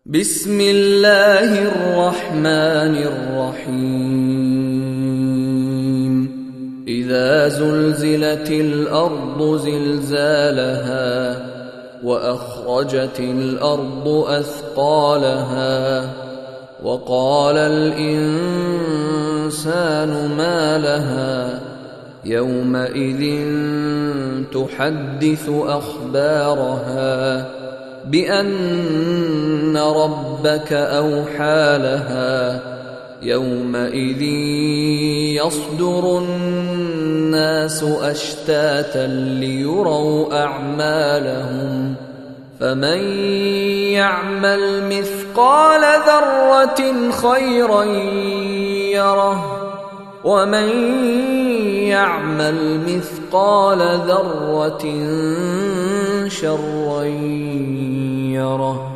بسم الله الرحمن الرحيم إذا زلزلت الأرض زلزالها وأخرجت الأرض أثقالها وقال الإنسان ما لها يومئذ تحدث أخبارها بأن ربك أوحى لها يومئذ يصدر الناس أشتاتا ليروا أعمالهم فمن يعمل مثقال ذرة خيرا يره ومن يعمل مثقال ذرة شرا يره.